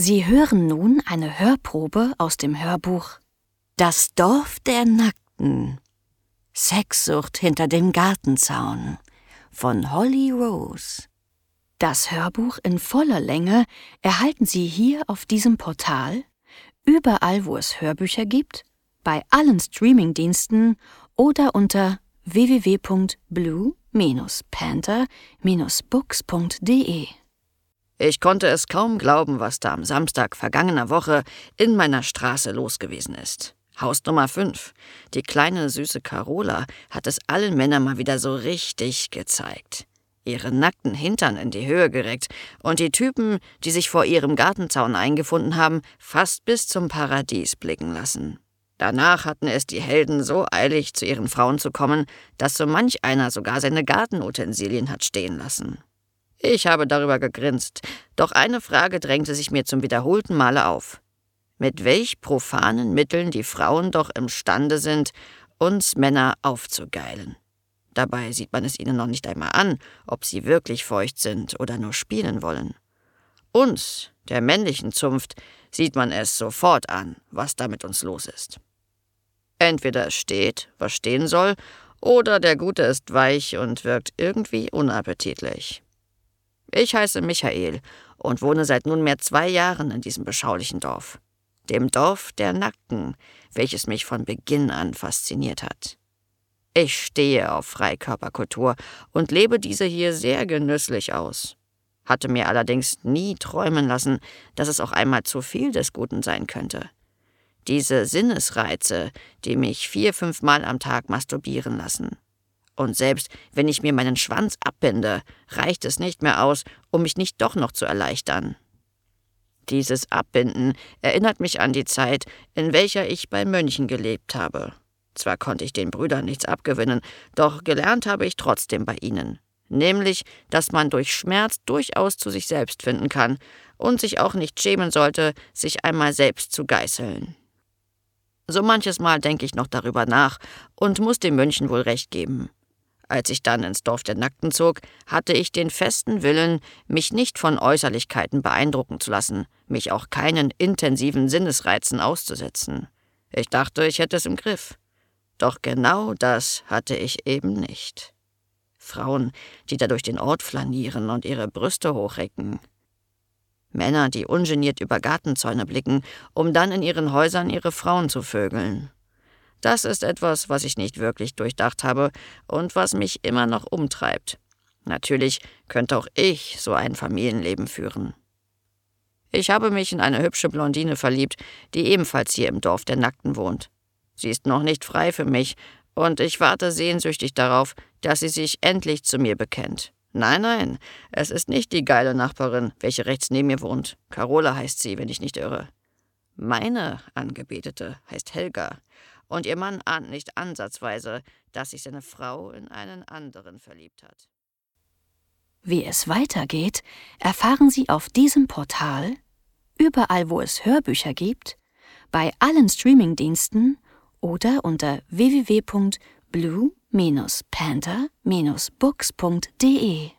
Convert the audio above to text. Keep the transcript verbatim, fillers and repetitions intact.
Sie hören nun eine Hörprobe aus dem Hörbuch Das Dorf der Nackten. Sexsucht hinter dem Gartenzaun von Holly Rose. Das Hörbuch in voller Länge erhalten Sie hier auf diesem Portal, überall wo es Hörbücher gibt, bei allen Streamingdiensten oder unter w w w punkt blue panther books punkt d e. Ich konnte es kaum glauben, was da am Samstag vergangener Woche in meiner Straße los gewesen ist. Haus Nummer fünf. Die kleine, süße Carola hat es allen Männern mal wieder so richtig gezeigt. Ihre nackten Hintern in die Höhe gereckt und die Typen, die sich vor ihrem Gartenzaun eingefunden haben, fast bis zum Paradies blicken lassen. Danach hatten es die Helden so eilig, zu ihren Frauen zu kommen, dass so manch einer sogar seine Gartenutensilien hat stehen lassen. Ich habe darüber gegrinst, doch eine Frage drängte sich mir zum wiederholten Male auf. Mit welch profanen Mitteln die Frauen doch imstande sind, uns Männer aufzugeilen. Dabei sieht man es ihnen noch nicht einmal an, ob sie wirklich feucht sind oder nur spielen wollen. Uns, der männlichen Zunft, sieht man es sofort an, was da mit uns los ist. Entweder es steht, was stehen soll, oder der Gute ist weich und wirkt irgendwie unappetitlich. Ich heiße Michael und wohne seit nunmehr zwei Jahren in diesem beschaulichen Dorf. Dem Dorf der Nackten, welches mich von Beginn an fasziniert hat. Ich stehe auf Freikörperkultur und lebe diese hier sehr genüsslich aus. Hatte mir allerdings nie träumen lassen, dass es auch einmal zu viel des Guten sein könnte. Diese Sinnesreize, die mich vier, fünf Mal am Tag masturbieren lassen. Und selbst wenn ich mir meinen Schwanz abbinde, reicht es nicht mehr aus, um mich nicht doch noch zu erleichtern. Dieses Abbinden erinnert mich an die Zeit, in welcher ich bei Mönchen gelebt habe. Zwar konnte ich den Brüdern nichts abgewinnen, doch gelernt habe ich trotzdem bei ihnen. Nämlich, dass man durch Schmerz durchaus zu sich selbst finden kann und sich auch nicht schämen sollte, sich einmal selbst zu geißeln. So manches Mal denke ich noch darüber nach und muss den Mönchen wohl recht geben. Als ich dann ins Dorf der Nackten zog, hatte ich den festen Willen, mich nicht von Äußerlichkeiten beeindrucken zu lassen, mich auch keinen intensiven Sinnesreizen auszusetzen. Ich dachte, ich hätte es im Griff. Doch genau das hatte ich eben nicht. Frauen, die da durch den Ort flanieren und ihre Brüste hochrecken. Männer, die ungeniert über Gartenzäune blicken, um dann in ihren Häusern ihre Frauen zu vögeln. Das ist etwas, was ich nicht wirklich durchdacht habe und was mich immer noch umtreibt. Natürlich könnte auch ich so ein Familienleben führen. Ich habe mich in eine hübsche Blondine verliebt, die ebenfalls hier im Dorf der Nackten wohnt. Sie ist noch nicht frei für mich und ich warte sehnsüchtig darauf, dass sie sich endlich zu mir bekennt. Nein, nein, es ist nicht die geile Nachbarin, welche rechts neben mir wohnt. Carola heißt sie, wenn ich nicht irre. Meine Angebetete heißt Helga. Und ihr Mann ahnt nicht ansatzweise, dass sich seine Frau in einen anderen verliebt hat. Wie es weitergeht, erfahren Sie auf diesem Portal, überall wo es Hörbücher gibt, bei allen Streamingdiensten oder unter w w w punkt blue panther books punkt d e.